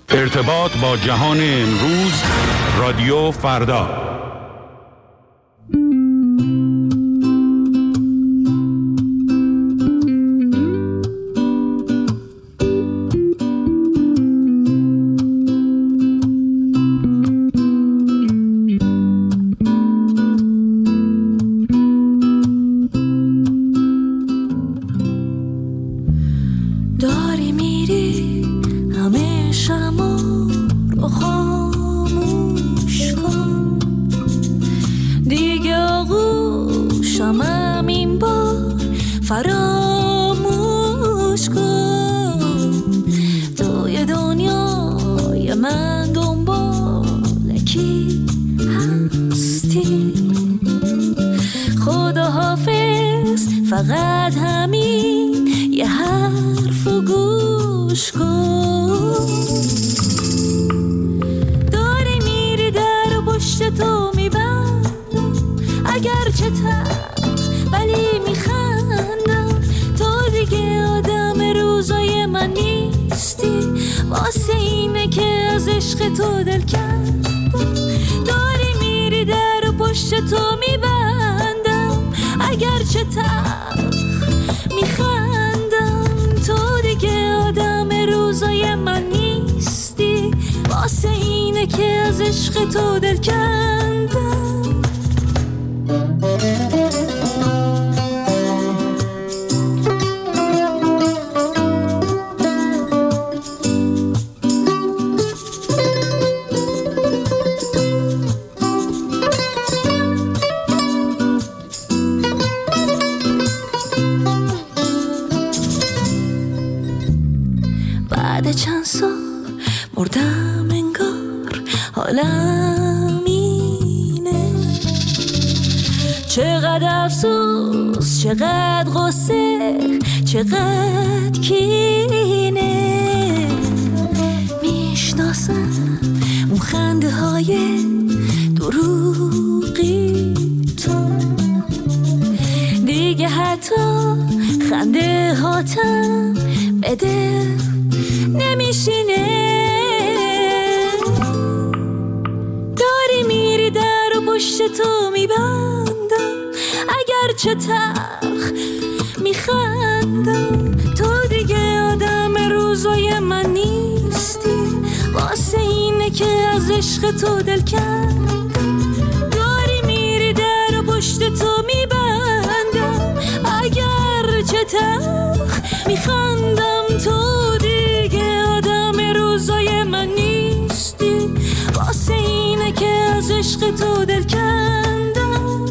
ارتباط با جهان امروز، رادیو فردا. فقط همین یه حرف و گوش کن. داری میری در و پشت تو میبندم، اگرچه ولی میخندم. تو دیگه آدم روزای من نیستی، واسه اینه که از عشق تو دل کندم. داری میری در و پشت تو میبندم، اگرچه میخندم. تو دیگه آدم روزای من نیستی، واسه اینه که از عشق تو دل کندم. بعد چند سال مردم انگار، حالم اینه. چقدر افسوس، چقدر غصه، چقدر کینه. میشناسم اون خنده های دروغی تو، دیگه حتی خنده هاتم بده نمیشینه. داری میری در و پشت تو میبندم، اگرچه تلخ میخندم. تو دیگه آدم روزای من نیستی، واسه اینه که از عشق تو دل کندم. داری میری در و پشت تو میبندم، اگرچه تلخ میخندم. تو دیگه آدم روزای من نیستی، واسه اینه که از عشق تو دل کندم.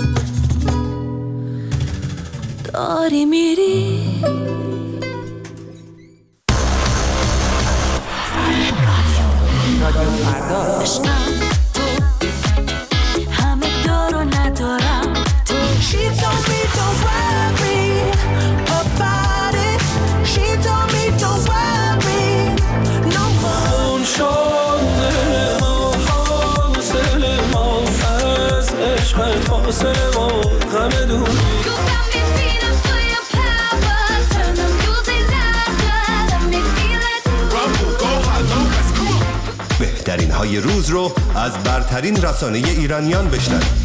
داری میری عشقم تو، همه دار و ندارم تو. She told me don't worry about it. She told me don't worry no more. اون شده ما فاصله ما، از عشق فاصله ما غم دوری. بهترین های روز رو از برترین رسانه ایرانیان بشنوید.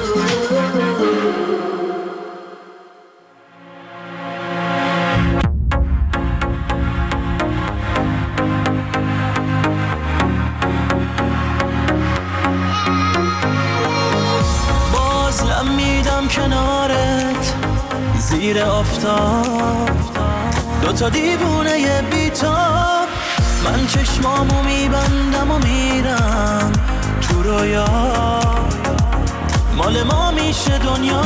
باز لمیدم کنارت زیر آفتاب، دوتا دیوونه بیتاب. من چشمامو میبندم و میرم تو رویا، مال ما میشه دنیا.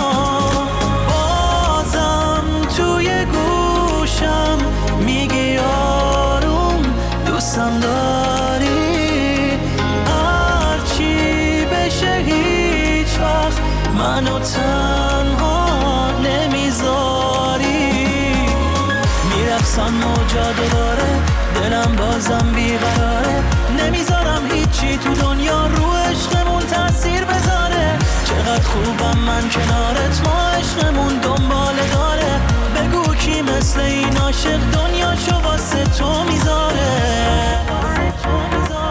بازم توی گوشم میگی آروم دوستم داری، هرچی بشه هیچ وقت منو تنها نمیذاری. میرقصم موجا داره، دلم بازم بیقراره. نمیذارم هیچی تو دنیا رو عشقمون تأثیر بذاره. چقدر خوبم من کنارت، ما عشقمون دنباله داره. بگو کی مثل این عاشق دنیاشو واسه تو میذاره.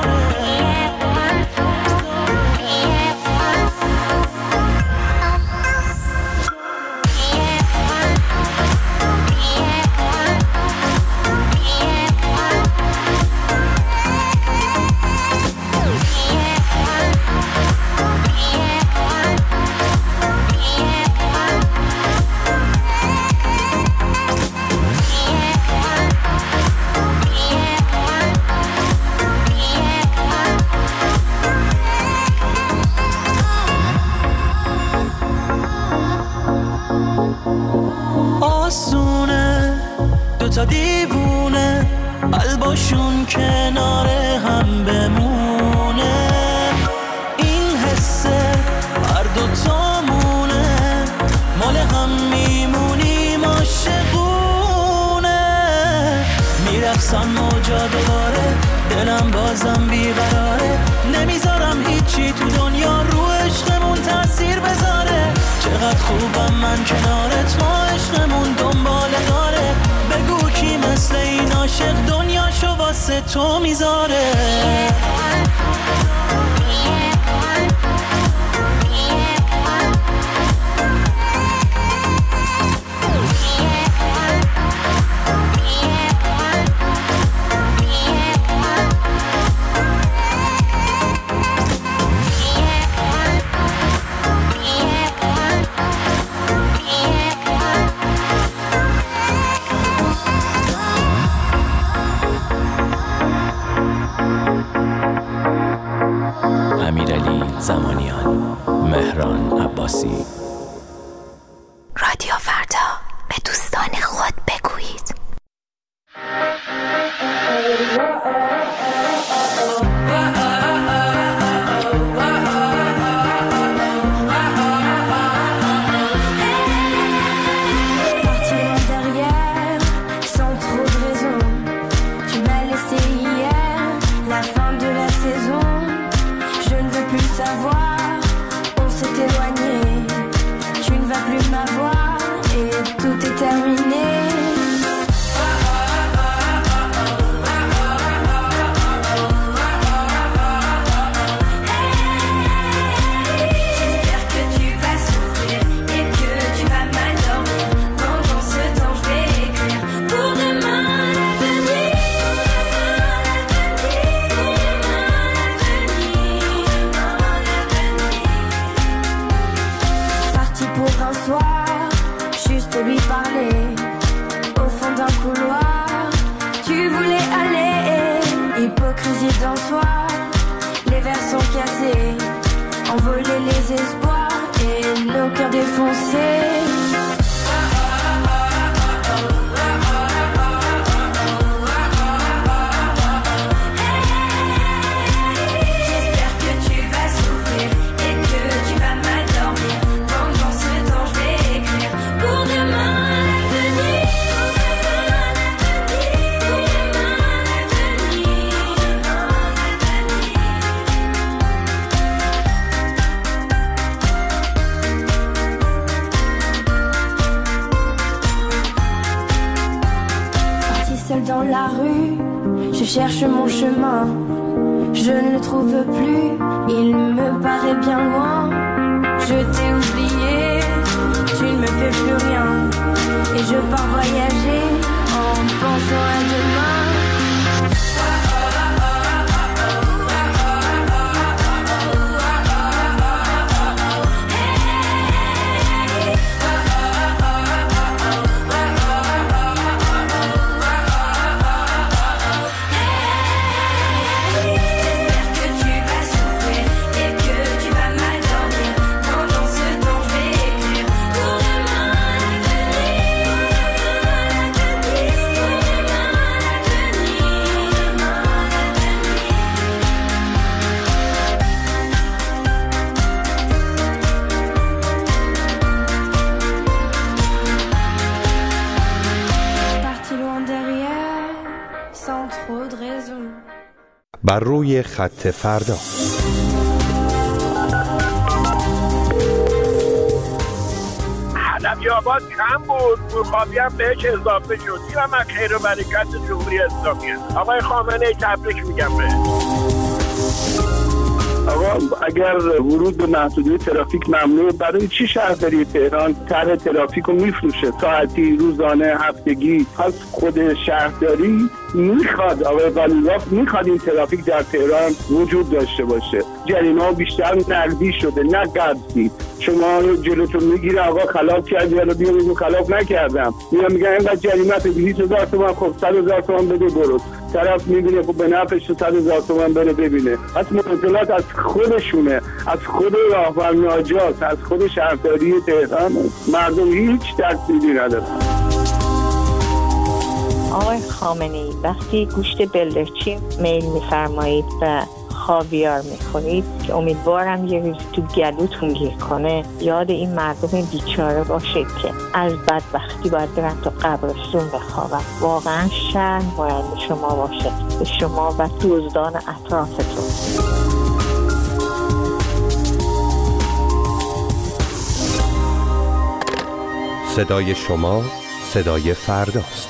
میرقصن موجا دوباره، دلم بازم بیقراره. نمیذارم هیچی تو دنیا رو عشقمون تاثیر بذاره. چقدر خوبم من کنارت، ما عشقمون دنباله داره. بگو کی مثل این عاشق دنیاشو واسه تو میذاره. امیرعلی زمانیان، مهران عباسی. رادیو فردا، به دوستان خود بگویید. Dans la rue, je cherche mon chemin, je ne le trouve plus, il me paraît bien loin. Je t'ai oublié, tu ne me fais plus rien, et je pars voyager en pensant à demain. بر روی خط فردا. حلبی آباد کم بود، نورخوابی هم بهش اضافه شد. اینم از خیر و برکت جمهوری اسلامی. آقای خامنه‌ای تبریک میگم بهش. آقا اگر ورود به محدودیت ترافیک ممنوع، برای چی شهرداری تهران طرح ترافیک رو میفروشه ساعتی، روزانه، هفتگی؟ پس خود شهرداری میخواد، آقای قالیباف میخواد این ترافیک در تهران وجود داشته باشه. جریمه بیشتر نقدی شده نه قبضی. شما جلوتون میگیره آقا خلاف کردی، حالا بیا بگو خلاف نکردم. میگن اینقدر جریمه 200,000 تومان، خب 100,000 تومان بده برو. طرف میبینه خب به نفعش 100,000 تومان بره ببینه. پس معضلات از خودشونه، از خود راهبر ناجات، از خود شهرداری تهران. مردم هیچ تأثیری نداره. آقای خامنه‌ای وقتی گوشت بلدرچین میل می‌فرمایید و خاویار میخورید که امیدوارم یه روز تو گلوتون گیر کنه، یاد این مردم بیچاره باشید که از بدبختی باید برن تا قبرستون بخوابن. واقعا شرم باید به شما باشه، به شما و دزدان اطرافتون. صدای شما صدای فرداست.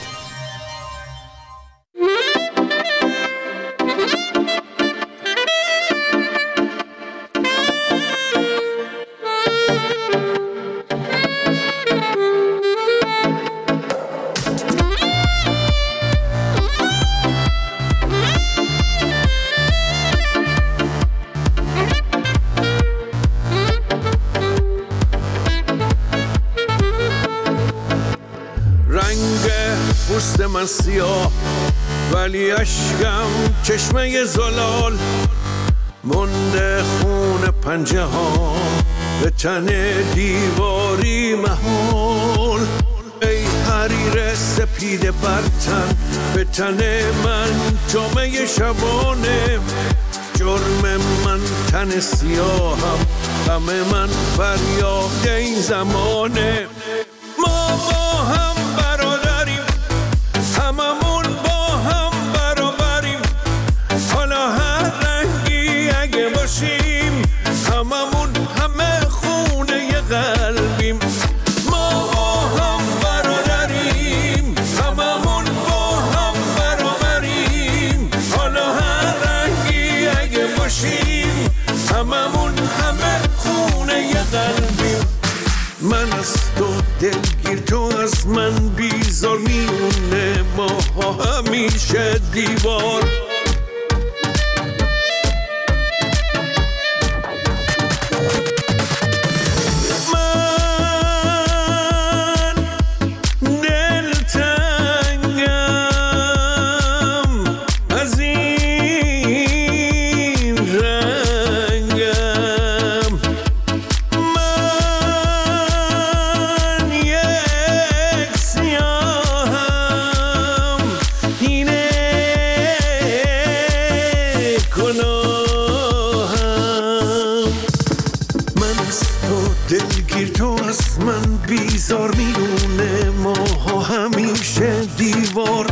پوست من سیاه ولی اشکم چشمه زلال، مونده خون پنجه ها به تن دیواری محال. ای حریر سپید برتن به تن من جامعه شبانه، جرم من تن سیاهم، غم من فریاد این زمانه. ما با هم برادریم، هممون با هم برابریم، حالا هر رنگی اگه باشیم، هممون همه خونه قلبیم. ما با هم برادریم، هممون با هم برابریم، حالا هر رنگی اگه باشیم، هممون همه خونه قلبیم. من از تو دلگیر، تو از من بیزار، میونه ما همیشه دیوار. من دلتنگم از این رنگم، من یک سیاهم، اینه گناهم. من از تو دلگیر، تو از من بیزار، میونه ما همیشه دیوار.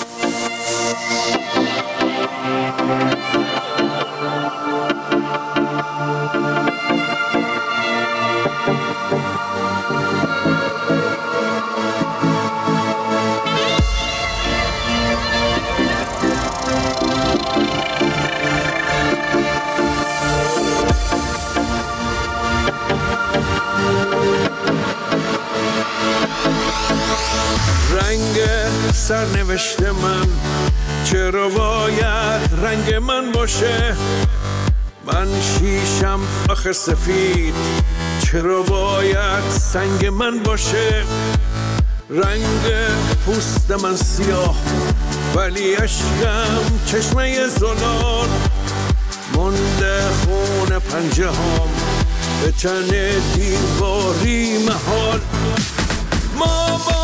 رنگ سرنوشت من چرا باید رنگ من باشه؟ من شیشم آخه سفید، چرا باید سنگ من باشه؟ رنگ پوست من سیاه ولی اشکم چشمه زلال، مونده خون پنجه هام به تن دیواری محال. ما با